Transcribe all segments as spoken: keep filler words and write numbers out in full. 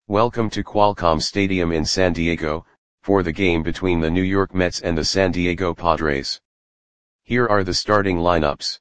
Welcome to Qualcomm Stadium in San Diego, for the game between the New York Mets and the San Diego Padres. Here are the starting lineups.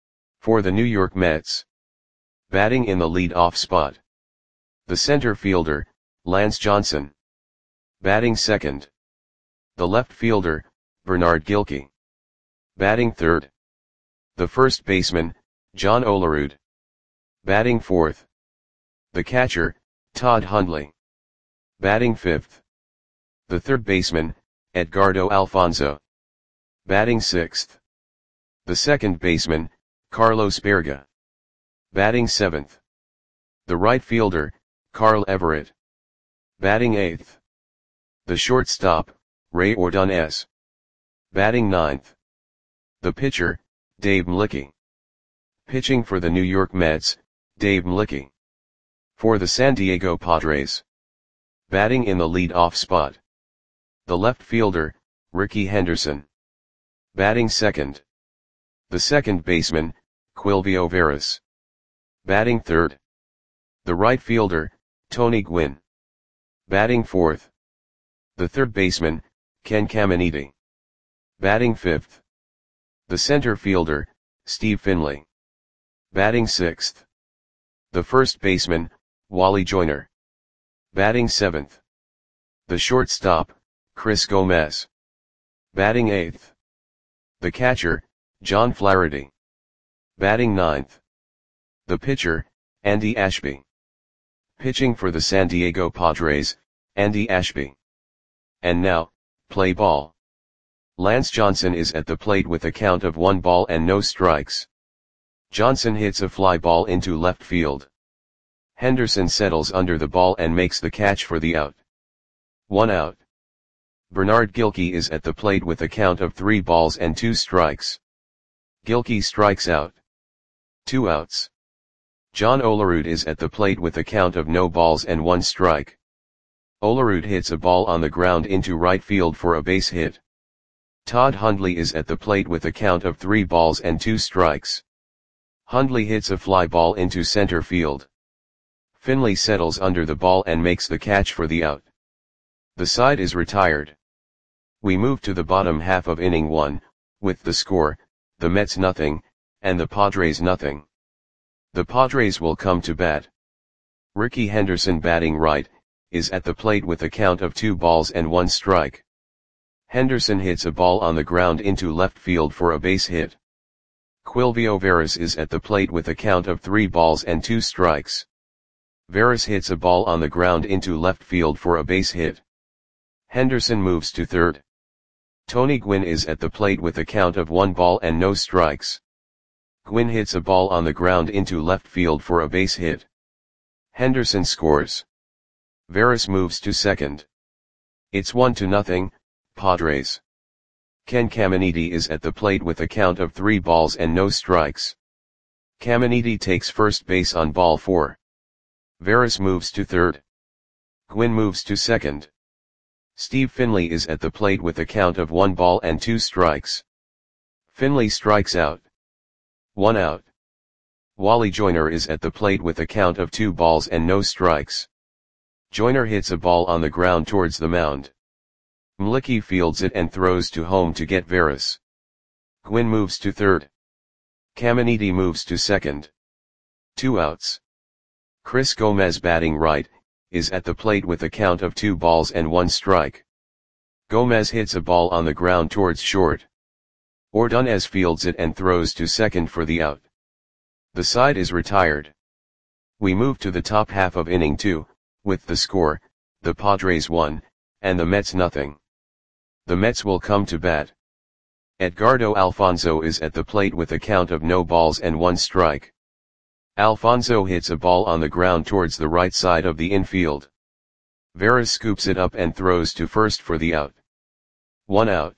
For the New York Mets. Batting in the lead-off spot. The center fielder, Lance Johnson. Batting second. The left fielder, Bernard Gilkey. Batting third. The first baseman, John Olerud. Batting fourth. The catcher, Todd Hundley. Batting fifth. The third baseman, Edgardo Alfonzo. Batting sixth. The second baseman, Carlos Baerga. Batting seventh. The right fielder, Carl Everett. Batting eighth. The shortstop, Ray Ordonez. Batting ninth. The pitcher, Dave Mlicki. Pitching for the New York Mets, Dave Mlicki. For the San Diego Padres. Batting in the lead-off spot. The left fielder, Rickey Henderson. Batting second. The second baseman, Quilvio Veras. Batting third. The right fielder, Tony Gwynn. Batting fourth. The third baseman, Ken Caminiti. Batting fifth. The center fielder, Steve Finley. Batting sixth. The first baseman, Wally Joyner. Batting seventh. The shortstop, Chris Gomez. Batting eighth. The catcher, John Flaherty. Batting ninth. The pitcher, Andy Ashby. Pitching for the San Diego Padres, Andy Ashby. And now, play ball. Lance Johnson is at the plate with a count of one ball and no strikes. Johnson hits a fly ball into left field. Henderson settles under the ball and makes the catch for the out. One out. Bernard Gilkey is at the plate with a count of three balls and two strikes. Gilkey strikes out. Two outs. John Olerud is at the plate with a count of no balls and one strike. Olerud hits a ball on the ground into right field for a base hit. Todd Hundley is at the plate with a count of three balls and two strikes. Hundley hits a fly ball into center field. Finley settles under the ball and makes the catch for the out. The side is retired. We move to the bottom half of inning one, with the score, the Mets nothing, and the Padres nothing. The Padres will come to bat. Rickey Henderson, batting right, is at the plate with a count of two balls and one strike. Henderson hits a ball on the ground into left field for a base hit. Quilvio Veras is at the plate with a count of three balls and two strikes. Veras hits a ball on the ground into left field for a base hit. Henderson moves to third. Tony Gwynn is at the plate with a count of one ball and no strikes. Gwynn hits a ball on the ground into left field for a base hit. Henderson scores. Veras moves to second. It's one to nothing, Padres. Ken Caminiti is at the plate with a count of three balls and no strikes. Caminiti takes first base on ball four. Veras moves to third. Gwynn moves to second. Steve Finley is at the plate with a count of one ball and two strikes. Finley strikes out. One out. Wally Joyner is at the plate with a count of two balls and no strikes. Joyner hits a ball on the ground towards the mound. Mlicki fields it and throws to home to get Veras. Gwynn moves to third. Caminiti moves to second. Two outs. Chris Gomez, batting right, is at the plate with a count of two balls and one strike. Gomez hits a ball on the ground towards short. Ordonez fields it and throws to second for the out. The side is retired. We move to the top half of inning two, with the score, the Padres one, and the Mets nothing. The Mets will come to bat. Edgardo Alfonzo is at the plate with a count of no balls and one strike. Alfonzo hits a ball on the ground towards the right side of the infield. Veras scoops it up and throws to first for the out. One out.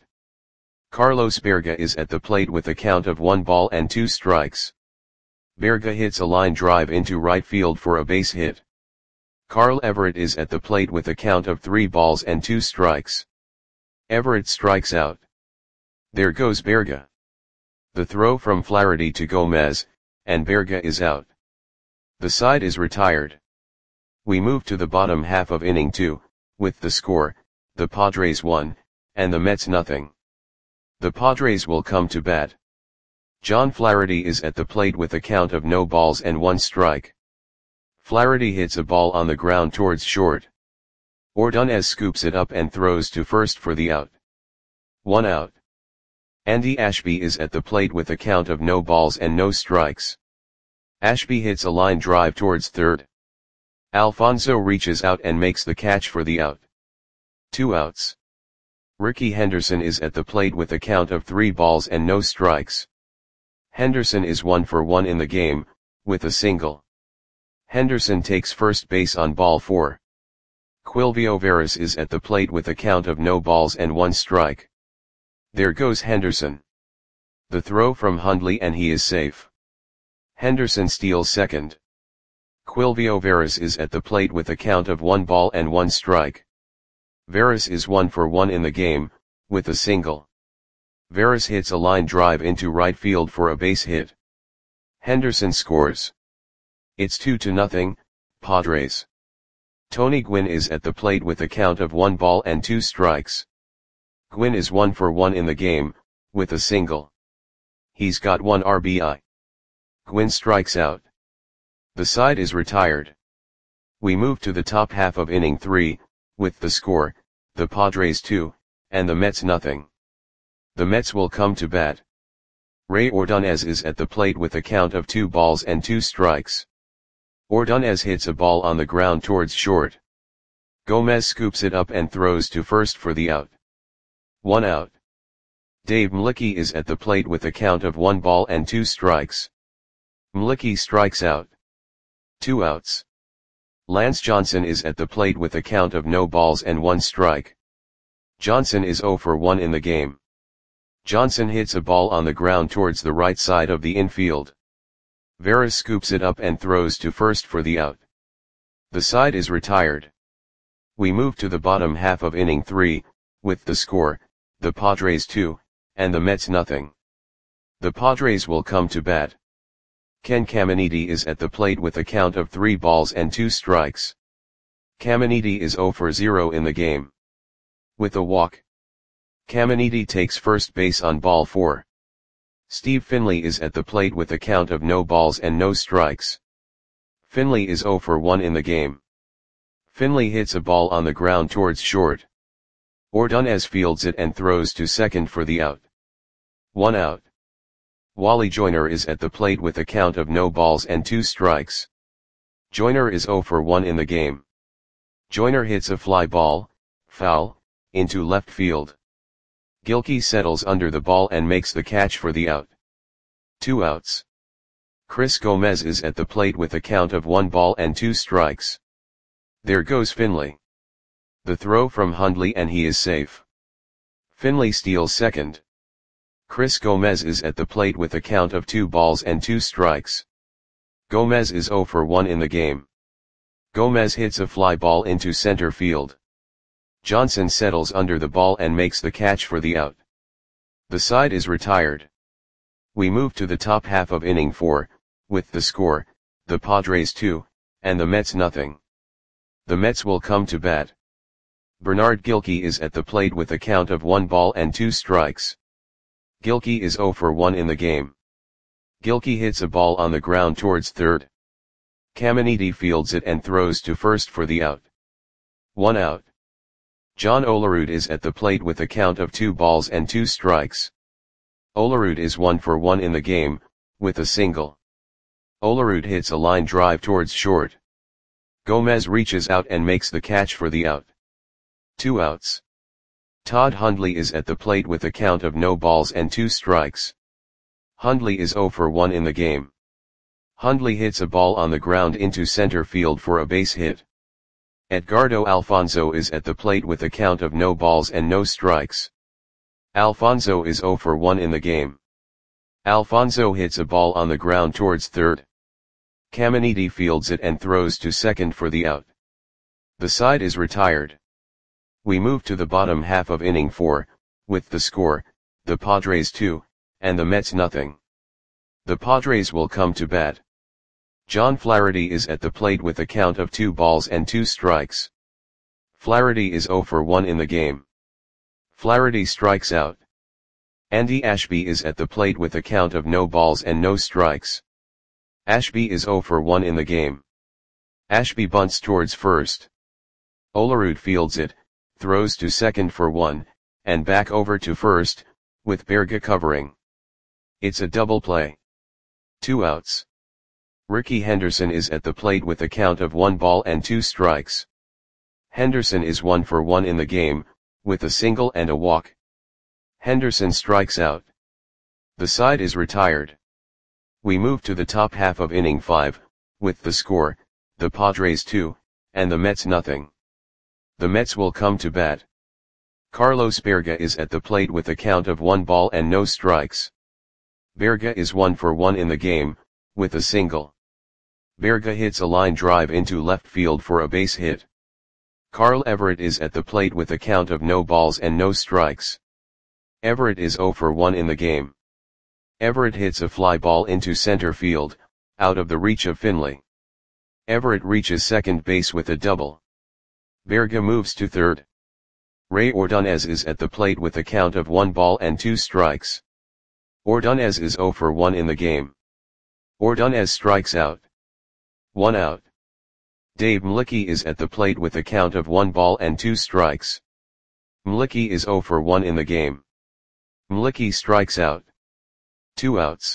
Carlos Baerga is at the plate with a count of one ball and two strikes. Baerga hits a line drive into right field for a base hit. Carl Everett is at the plate with a count of three balls and two strikes. Everett strikes out. There goes Baerga. The throw from Flaherty to Gomez, and Baerga is out. The side is retired. We move to the bottom half of inning two, with the score, the Padres one, and the Mets nothing. The Padres will come to bat. John Flaherty is at the plate with a count of no balls and one strike. Flaherty hits a ball on the ground towards short. Ordonez scoops it up and throws to first for the out. One out. Andy Ashby is at the plate with a count of no balls and no strikes. Ashby hits a line drive towards third. Alfonso reaches out and makes the catch for the out. Two outs. Ricky Henderson is at the plate with a count of three balls and no strikes. Henderson is one for one in the game, with a single. Henderson takes first base on ball four. Quilvio Veras is at the plate with a count of no balls and one strike. There goes Henderson. The throw from Hundley and he is safe. Henderson steals second. Quilvio Veras is at the plate with a count of one ball and one strike. Veras is one for one in the game, with a single. Veras hits a line drive into right field for a base hit. Henderson scores. It's two to nothing, Padres. Tony Gwynn is at the plate with a count of one ball and two strikes. Gwynn is one for one in the game, with a single. He's got one R B I. Gwynn strikes out. The side is retired. We move to the top half of inning three, with the score, the Padres two, and the Mets nothing. The Mets will come to bat. Ray Ordonez is at the plate with a count of two balls and two strikes. Ordonez hits a ball on the ground towards short. Gomez scoops it up and throws to first for the out. One out. Dave Mlicki is at the plate with a count of one ball and two strikes. Mlicki strikes out. Two outs. Lance Johnson is at the plate with a count of no balls and one strike. Johnson is zero for one in the game. Johnson hits a ball on the ground towards the right side of the infield. Veras scoops it up and throws to first for the out. The side is retired. We move to the bottom half of inning three, with the score, the Padres two, and the Mets nothing. The Padres will come to bat. Ken Caminiti is at the plate with a count of three balls and two strikes. Caminiti is zero for zero in the game. With a walk. Caminiti takes first base on ball four. Steve Finley is at the plate with a count of no balls and no strikes. Finley is zero for one in the game. Finley hits a ball on the ground towards short. Ordonez fields it and throws to second for the out. One out. Wally Joyner is at the plate with a count of no balls and two strikes. Joyner is zero for one in the game. Joyner hits a fly ball, foul, into left field. Gilkey settles under the ball and makes the catch for the out. Two outs. Chris Gomez is at the plate with a count of one ball and two strikes. There goes Finley. The throw from Hundley and he is safe. Finley steals second. Chris Gomez is at the plate with a count of two balls and two strikes. Gomez is zero for one in the game. Gomez hits a fly ball into center field. Johnson settles under the ball and makes the catch for the out. The side is retired. We move to the top half of inning four, with the score, the Padres two, and the Mets nothing. The Mets will come to bat. Bernard Gilkey is at the plate with a count of one ball and two strikes. Gilkey is zero for one in the game. Gilkey hits a ball on the ground towards third. Caminiti fields it and throws to first for the out. One out. John Olerud is at the plate with a count of two balls and two strikes. Olerud is one for one in the game, with a single. Olerud hits a line drive towards short. Gomez reaches out and makes the catch for the out. Two outs. Todd Hundley is at the plate with a count of no balls and two strikes. Hundley is zero for one in the game. Hundley hits a ball on the ground into center field for a base hit. Edgardo Alfonso is at the plate with a count of no balls and no strikes. Alfonso is zero for one in the game. Alfonso hits a ball on the ground towards third. Caminiti fields it and throws to second for the out. The side is retired. We move to the bottom half of inning four, with the score, the Padres two, and the Mets nothing. The Padres will come to bat. John Flaherty is at the plate with a count of two balls and two strikes. Flaherty is zero for one in the game. Flaherty strikes out. Andy Ashby is at the plate with a count of no balls and no strikes. Ashby is zero for one in the game. Ashby bunts towards first. Olerud fields it, throws to second for one, and back over to first, with Berga covering. It's a double play. Two outs. Ricky Henderson is at the plate with a count of one ball and two strikes. Henderson is one for one in the game, with a single and a walk. Henderson strikes out. The side is retired. We move to the top half of inning five, with the score, the Padres two, and the Mets nothing. The Mets will come to bat. Carlos Berga is at the plate with a count of one ball and no strikes. Berga is one for one in the game, with a single. Berga hits a line drive into left field for a base hit. Carl Everett is at the plate with a count of no balls and no strikes. Everett is zero for one in the game. Everett hits a fly ball into center field, out of the reach of Finley. Everett reaches second base with a double. Berga moves to third. Ray Ordonez is at the plate with a count of one ball and two strikes. Ordonez is zero for one in the game. Ordonez strikes out. One out. Dave Mlicki is at the plate with a count of one ball and two strikes. Mlicki is zero for one in the game. Mlicki strikes out. Two outs.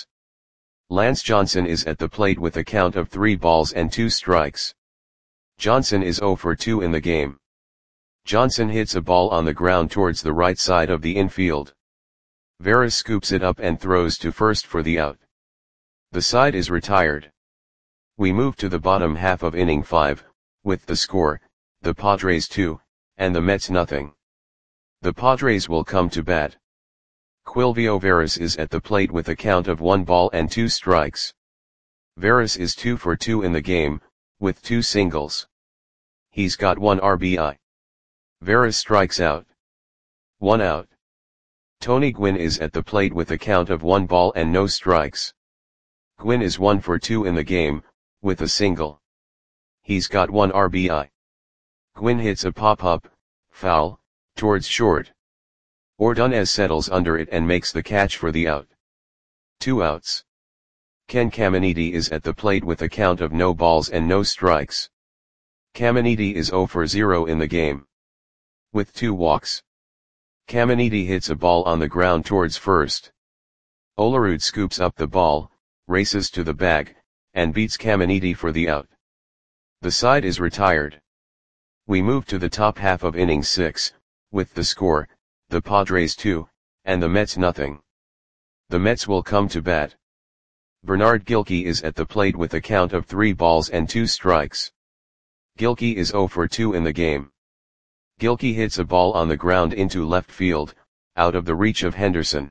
Lance Johnson is at the plate with a count of three balls and two strikes. Johnson is zero for two in the game. Johnson hits a ball on the ground towards the right side of the infield. Veras scoops it up and throws to first for the out. The side is retired. We move to the bottom half of inning five, with the score, the Padres two, and the Mets nothing. The Padres will come to bat. Quilvio Veras is at the plate with a count of one ball and two strikes. Veras is two for two in the game, with two singles. He's got one R B I. Veras strikes out. One out. Tony Gwynn is at the plate with a count of one ball and no strikes. Gwynn is one for two in the game, with a single. He's got one R B I. Gwynn hits a pop-up, foul, towards short. Ordonez settles under it and makes the catch for the out. Two outs. Ken Caminiti is at the plate with a count of no balls and no strikes. Caminiti is zero for zero in the game. With two walks. Caminiti hits a ball on the ground towards first. Olerud scoops up the ball, races to the bag, and beats Caminiti for the out. The side is retired. We move to the top half of inning six, with the score, the Padres two, and the Mets nothing. The Mets will come to bat. Bernard Gilkey is at the plate with a count of three balls and two strikes. Gilkey is zero for two in the game. Gilkey hits a ball on the ground into left field, out of the reach of Henderson.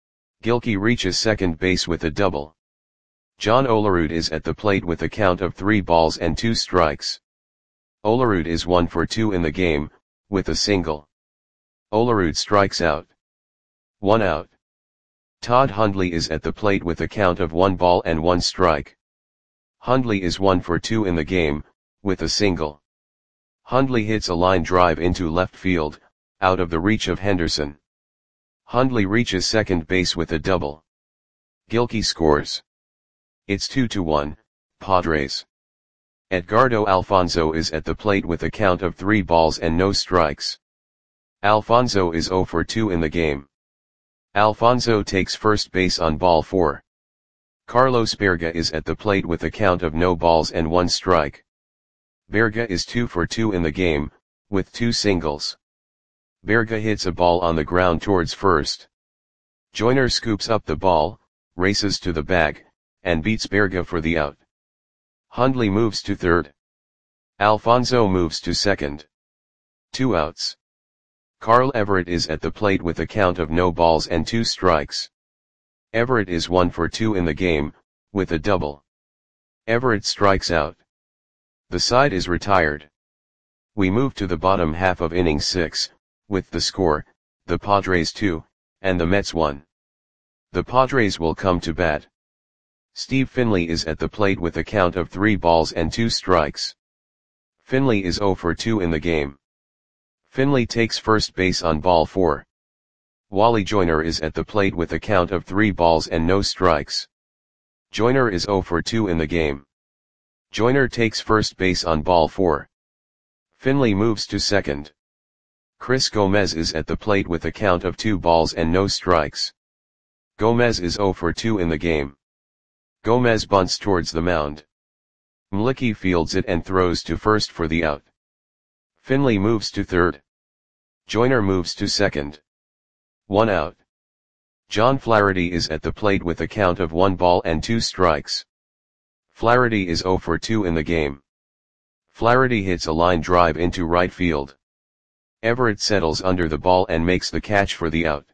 Gilkey reaches second base with a double. John Olerud is at the plate with a count of three balls and two strikes. Olerud is one for two in the game, with a single. Olerud strikes out. One out. Todd Hundley is at the plate with a count of one ball and one strike. Hundley is one for two in the game, with a single. Hundley hits a line drive into left field, out of the reach of Henderson. Hundley reaches second base with a double. Gilkey scores. It's two to one, Padres. Edgardo Alfonzo is at the plate with a count of three balls and no strikes. Alfonzo is zero for two in the game. Alfonzo takes first base on ball four. Carlos Berga is at the plate with a count of no balls and one strike. Berga is two for two in the game, with two singles. Berga hits a ball on the ground towards first. Joyner scoops up the ball, races to the bag, and beats Berga for the out. Hundley moves to third. Alfonzo moves to second. Two outs. Carl Everett is at the plate with a count of no balls and two strikes. Everett is one for two in the game, with a double. Everett strikes out. The side is retired. We move to the bottom half of inning six, with the score, the Padres two, and the Mets one. The Padres will come to bat. Steve Finley is at the plate with a count of three balls and two strikes. Finley is zero for two in the game. Finley takes first base on ball four. Wally Joyner is at the plate with a count of three balls and no strikes. Joyner is zero for two in the game. Joyner takes first base on ball four. Finley moves to second. Chris Gomez is at the plate with a count of two balls and no strikes. Gomez is zero for two in the game. Gomez bunts towards the mound. Mlicki fields it and throws to first for the out. Finley moves to third. Joyner moves to second. One out. John Flaherty is at the plate with a count of one ball and two strikes. Flaherty is zero for two in the game. Flaherty hits a line drive into right field. Everett settles under the ball and makes the catch for the out.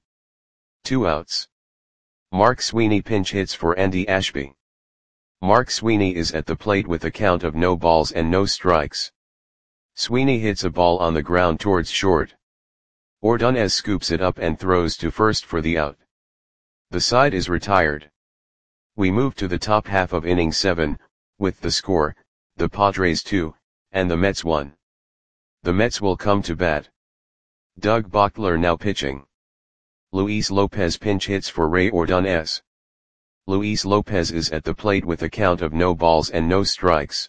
Two outs. Mark Sweeney pinch hits for Andy Ashby. Mark Sweeney is at the plate with a count of no balls and no strikes. Sweeney hits a ball on the ground towards short. Ordonez scoops it up and throws to first for the out. The side is retired. We move to the top half of inning seven, with the score, the Padres two, and the Mets one. The Mets will come to bat. Doug Bochtler now pitching. Luis Lopez pinch hits for Ray Ordonez. Luis Lopez is at the plate with a count of no balls and no strikes.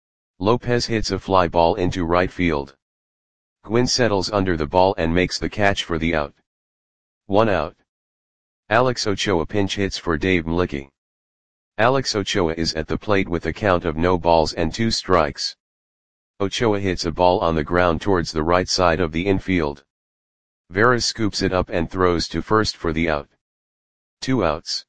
Lopez hits a fly ball into right field. Gwynn settles under the ball and makes the catch for the out. One out. Alex Ochoa pinch hits for Dave Mlicki. Alex Ochoa is at the plate with a count of no balls and two strikes. Ochoa hits a ball on the ground towards the right side of the infield. Veras scoops it up and throws to first for the out. Two outs.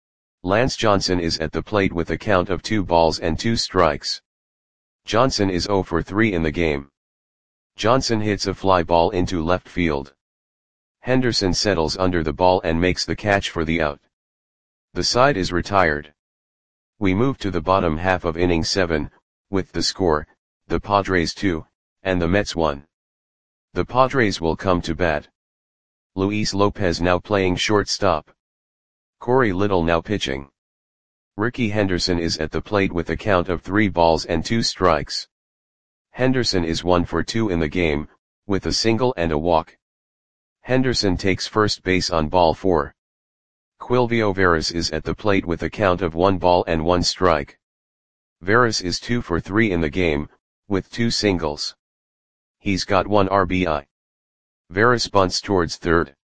Lance Johnson is at the plate with a count of two balls and two strikes. Johnson is zero for three in the game. Johnson hits a fly ball into left field. Henderson settles under the ball and makes the catch for the out. The side is retired. We move to the bottom half of inning seven, with the score, the Padres two, and the Mets one. The Padres will come to bat. Luis Lopez now playing shortstop. Corey Little now pitching. Ricky Henderson is at the plate with a count of three balls and two strikes. Henderson is one for two in the game, with a single and a walk. Henderson takes first base on ball four. Quilvio Veras is at the plate with a count of one ball and one strike. Veras is two for three in the game, with two singles. He's got one R B I. Veras bunts towards third.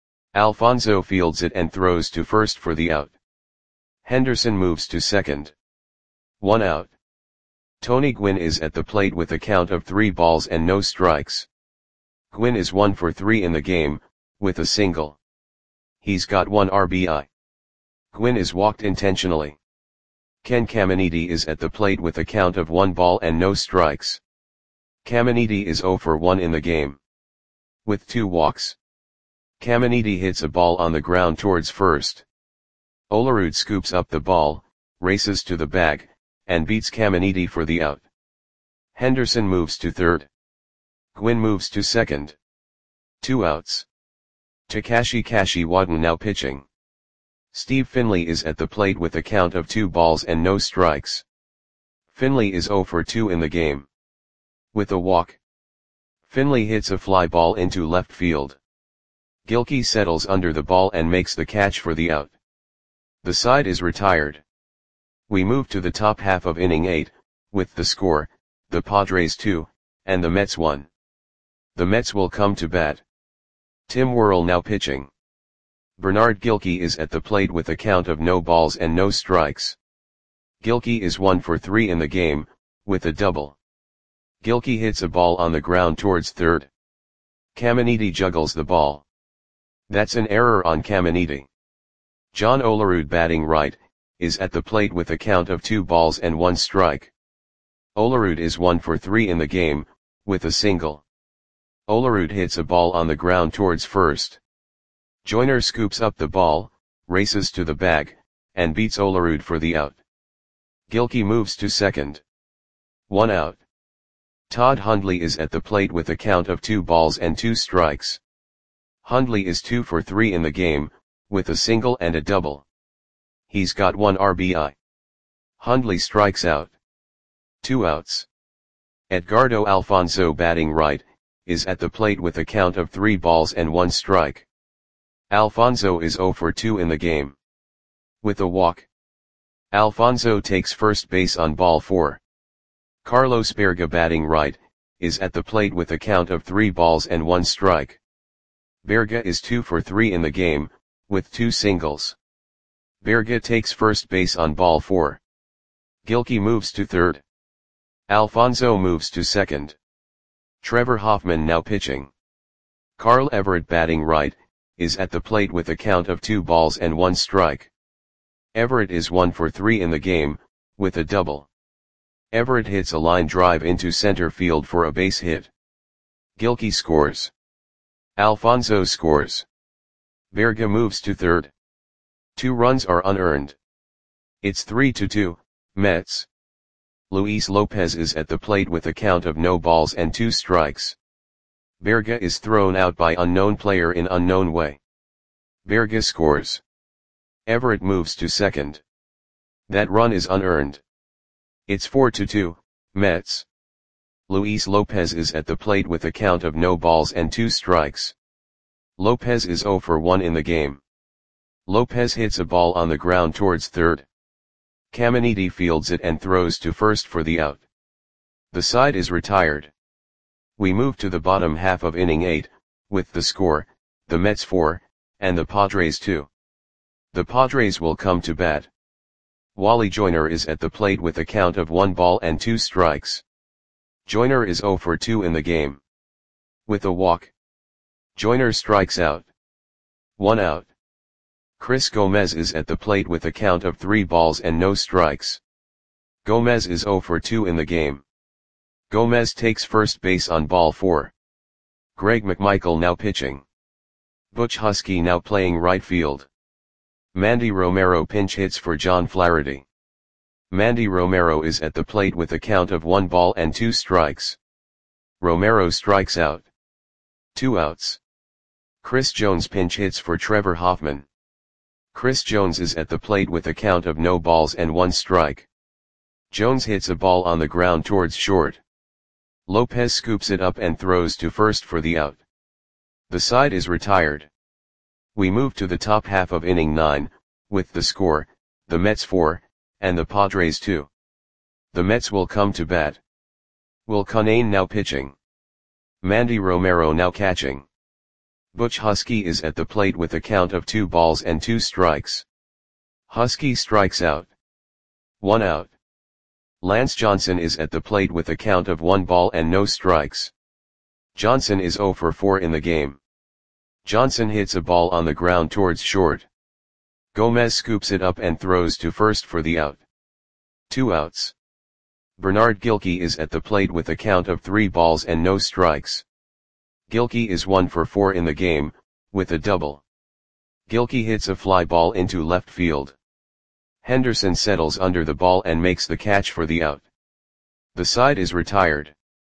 Alfonso fields it and throws to first for the out. Henderson moves to second. One out. Tony Gwynn is at the plate with a count of three balls and no strikes. Gwynn is one for three in the game, with a single. He's got one R B I. Gwynn is walked intentionally. Ken Caminiti is at the plate with a count of one ball and no strikes. Caminiti is zero for one in the game, with two walks. Caminiti hits a ball on the ground towards first. Olerud scoops up the ball, races to the bag, and beats Caminiti for the out. Henderson moves to third. Gwynn moves to second. Two outs. Takashi Kashiwada now pitching. Steve Finley is at the plate with a count of two balls and no strikes. Finley is zero for two in the game, with a walk. Finley hits a fly ball into left field. Gilkey settles under the ball and makes the catch for the out. The side is retired. We move to the top half of inning eight, with the score, the Padres two, and the Mets one. The Mets will come to bat. Tim Worrell now pitching. Bernard Gilkey is at the plate with a count of no balls and no strikes. Gilkey is one for three in the game, with a double. Gilkey hits a ball on the ground towards third. Caminiti juggles the ball. That's an error on Caminiti. John Olerud batting right, is at the plate with a count of two balls and one strike. Olerud is one for three in the game, with a single. Olerud hits a ball on the ground towards first. Joyner scoops up the ball, races to the bag, and beats Olerud for the out. Gilkey moves to second. One out. Todd Hundley is at the plate with a count of two balls and two strikes. Hundley is two for three in the game, with a single and a double. He's got one R B I. Hundley strikes out. Two outs. Edgardo Alfonzo batting right, is at the plate with a count of three balls and one strike. Alfonzo is oh for two in the game. With a walk. Alfonzo takes first base on ball four. Carlos Berga batting right, is at the plate with a count of three balls and one strike. Berga is two for three in the game, with two singles. Berga takes first base on ball four. Gilkey moves to third. Alfonzo moves to second. Trevor Hoffman now pitching. Carl Everett batting right, is at the plate with a count of two balls and one strike. Everett is one for three in the game, with a double. Everett hits a line drive into center field for a base hit. Gilkey scores. Alfonzo scores. Berga moves to third. Two runs are unearned. It's three to two, Mets. Luis Lopez is at the plate with a count of no balls and two strikes. Berga is thrown out by unknown player in unknown way. Berga scores. Everett moves to second. That run is unearned. It's four to two, Mets. Luis Lopez is at the plate with a count of no balls and two strikes. Lopez is oh for one in the game. Lopez hits a ball on the ground towards third. Caminiti fields it and throws to first for the out. The side is retired. We move to the bottom half of inning eight, with the score, the Mets four, and the Padres two. The Padres will come to bat. Wally Joyner is at the plate with a count of one ball and two strikes. Joyner is oh for two in the game. With a walk. Joyner strikes out. One out. Chris Gomez is at the plate with a count of three balls and no strikes. Gomez is oh for two in the game. Gomez takes first base on ball four. Greg McMichael now pitching. Butch Husky now playing right field. Mandy Romero pinch hits for John Flaherty. Mandy Romero is at the plate with a count of one ball and two strikes. Romero strikes out. Two outs. Chris Jones pinch hits for Trevor Hoffman. Chris Jones is at the plate with a count of no balls and one strike. Jones hits a ball on the ground towards short. Lopez scoops it up and throws to first for the out. The side is retired. We move to the top half of inning nine, with the score, the Mets four, and the Padres two. The Mets will come to bat. Will Cunane now pitching. Mandy Romero now catching. Butch Husky is at the plate with a count of two balls and two strikes. Husky strikes out. One out. Lance Johnson is at the plate with a count of one ball and no strikes. Johnson is oh for four in the game. Johnson hits a ball on the ground towards short. Gomez scoops it up and throws to first for the out. Two outs. Bernard Gilkey is at the plate with a count of three balls and no strikes. Gilkey is one for four in the game, with a double. Gilkey hits a fly ball into left field. Henderson settles under the ball and makes the catch for the out. The side is retired.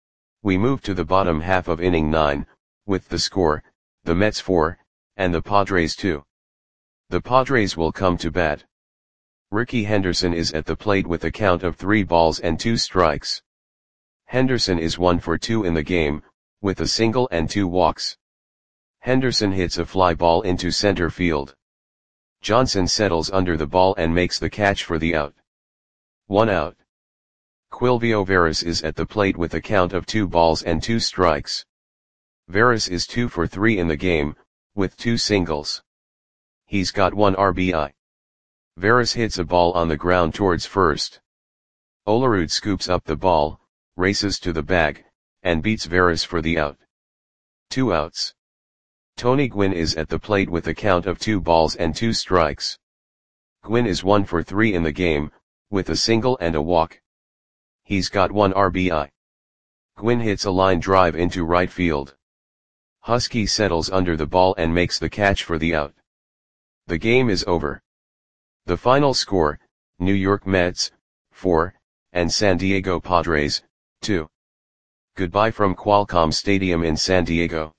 We move to the bottom half of inning nine, with the score, the Mets four, and the Padres two. The Padres will come to bat. Ricky Henderson is at the plate with a count of three balls and two strikes. Henderson is one for two in the game, with a single and two walks. Henderson hits a fly ball into center field. Johnson settles under the ball and makes the catch for the out. One out. Quilvio Veras is at the plate with a count of two balls and two strikes. Veras is two for three in the game, with two singles. He's got one R B I. Veras hits a ball on the ground towards first. Olerud scoops up the ball, races to the bag, and beats Veras for the out. Two outs. Tony Gwynn is at the plate with a count of two balls and two strikes. Gwynn is one for three in the game, with a single and a walk. He's got one R B I. Gwynn hits a line drive into right field. Husky settles under the ball and makes the catch for the out. The game is over. The final score, New York Mets, four, and San Diego Padres, two. Goodbye from Qualcomm Stadium in San Diego.